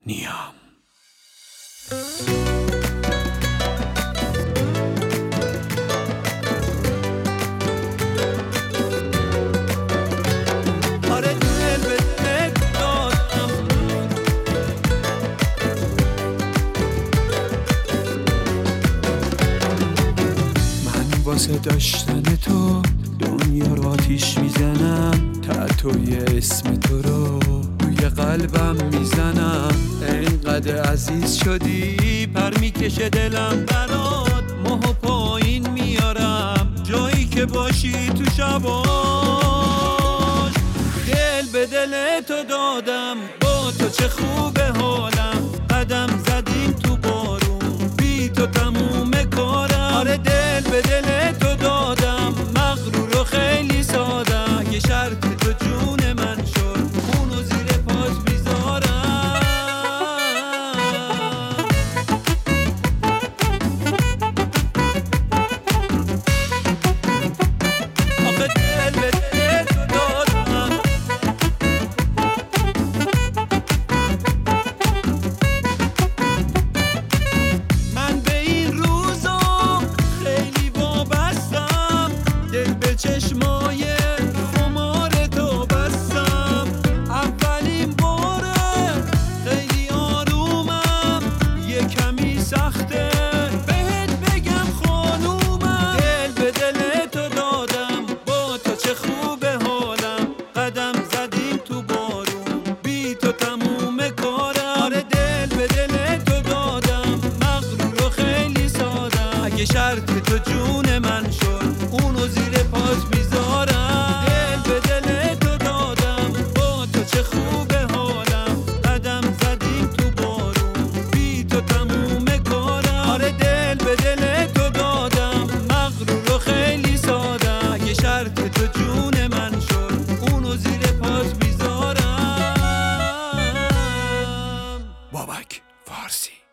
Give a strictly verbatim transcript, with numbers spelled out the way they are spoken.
نیام. آره دل به دل دادم، من واسه داشتن تو دنیا رو آتیش میزنم، تتوی اسم تو رو روی قلبم میزنم. اینقدر عزیز شدی پر میکشه دلم برات، ماه پایین میارم جایی که باشی تو شباش. دل به دل تو دادم، با تو چه خوبه حالم، قدم زدیم تو بارون بی تو تموم کارم. آره دل به دل تو دادم، مغرور و خیلی سادم، یه شرط تو جون من شد اونو زیر پات میذارم. آخه دل به دل تو دادم، من به این روزا خیلی وابستم، دل به چشمای خمار تو بستم. اولین باره خیلی آرومم، یه کمی سخته بهت بگم خانومم. دل به دل تو دادم، با تو چه خوبه حالم، قدم زدیم تو بارون بی تو تموم کارم. آره دل به دل تو دادم، مغرور و خیلی سادم، اگه شرط تو جون من شد اونو زیر پات میذارم. دل به دل تو دادم، با تو چه خوبه حالم، قدم زدیم تو بارون بی تو تموم کارم. آره دل به دل تو دادم، مغرور و خیلی سادم، اگه شرط تو جون من شد اونو زیر پات میذارم. بابک فارسی.